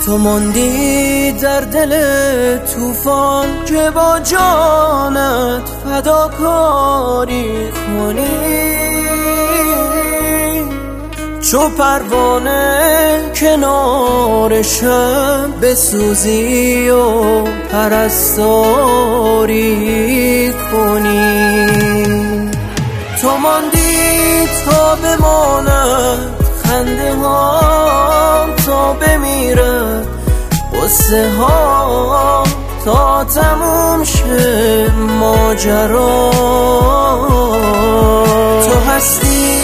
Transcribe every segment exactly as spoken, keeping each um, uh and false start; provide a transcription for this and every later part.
تو ماندی در دل طوفان که با جانت فداکاری کنی، چو پروانه کنار شب بسوزی و پرستاری کنی. تو ماندی تا بماند خنده ها، تا بمیرد قصه ها، تا تموم شه ماجرا. تو هستی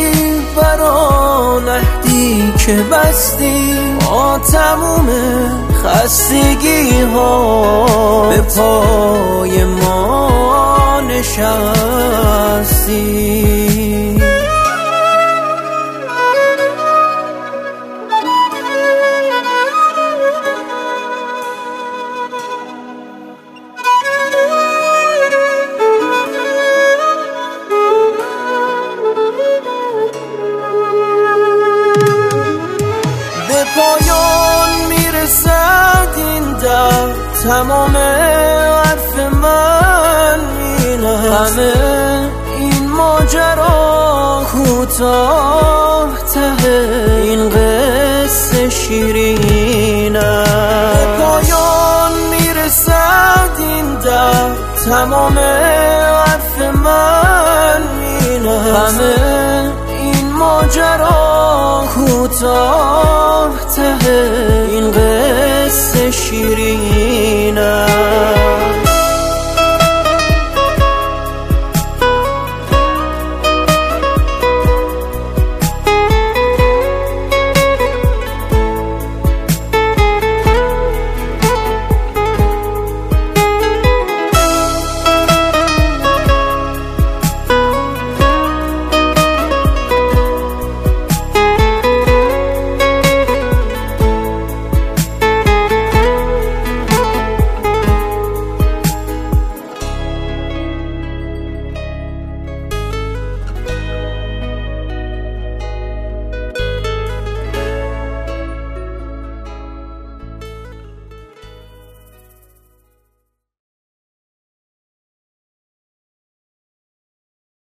برا نهدی که بستی با تموم خستگی ها، به پای ما نشستی. پایان میرسد این در، تمام حرف من اینه، همه این ماجرا کوتاه ته این قصه شیرینه. به پایان میرسد این در، تمام حرف من اینه، همه این ماجرا کوتاه ته این قصه شیرینه.